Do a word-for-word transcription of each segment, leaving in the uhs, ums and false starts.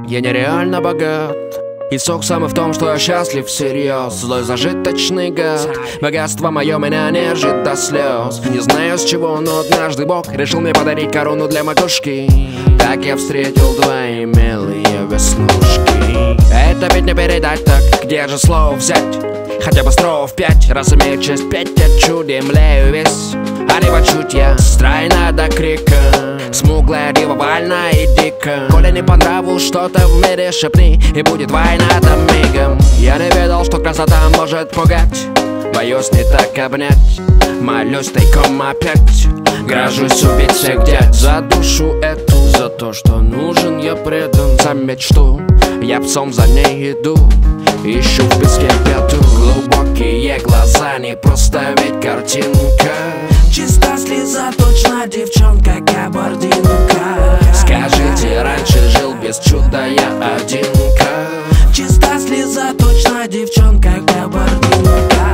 Я нереально богат, и сок самый в том, что я счастлив всерьез. Злой зажиточный гад, богатство мое меня нежит до слез. Не знаю с чего, но однажды Бог решил мне подарить корону для макушки. Так я встретил твои милые веснушки. Это ведь не передать так, где же слов взять? Хотя бы стров пять, раз имею честь петь, я чудем млею весь. А не почуть я стройна до крика, смуглая дива вольна и дико. Коли не по нраву что-то в мире шепни, и будет война там мигом. Я не ведал, что красота может пугать, боюсь не так обнять, молюсь тайком опять. Грожусь убить всех дядь за душу эту, за то, что нужен я предан, за мечту я псом за ней иду, ищу в песке пяту. Глубокие глаза, не просто ведь картинка, чиста слеза, точно девчонка кабардинка. Скажите, раньше жил без чуда я одинка. Чиста слеза, точно девчонка кабардинка.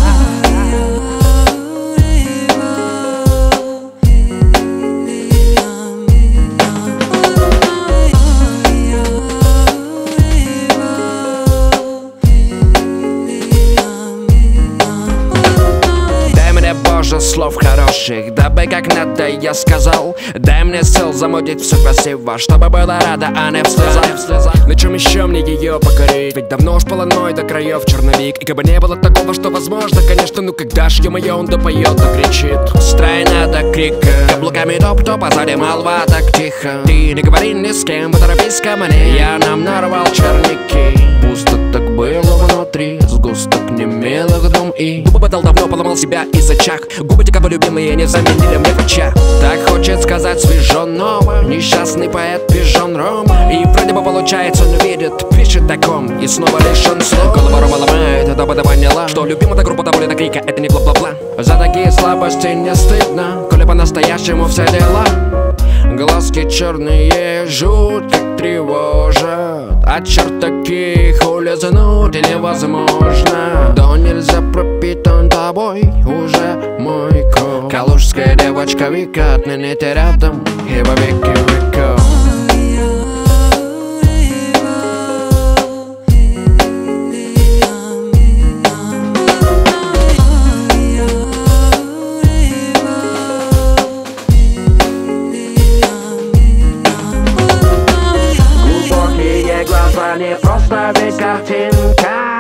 Слов хороших, дабы как надо я сказал. Дай мне сил замутить все красиво, чтобы было рада, а не в слезах. На чем еще мне ее покорить? Ведь давно уж полоной до краев черновик. И как бы не было такого, что возможно, конечно, ну когда ж ё-моё он допоет, докричит. Стройна до крика, каблуками топ-топ, а сзади молва так тихо. Ты не говори ни с кем, поторопись ко мне, я нам нарвал черники. Пусто так было внутри, сгусток немелых дум и губы подал давно, поломал себя из-за чах. Губы те, кого любимые, не заменили мне врача. Так хочет сказать свежо ново, несчастный поэт пижон Рома. И вроде бы получается, он видит, пишет таком, и снова лишен слов. Голова Рома ломает, дабы ты поняла, что любимая группа довольно до крика, это не бла-бла-бла. За такие слабости не стыдно, коли по-настоящему все дела. Глазки черные жут, как тревожат, от черт таких улизнуть невозможно. Да нельзя пропитан тобой уже мой ком. Калужская девочка Вика, отныне ты рядом и во веки веков. Не просто ведь картинка.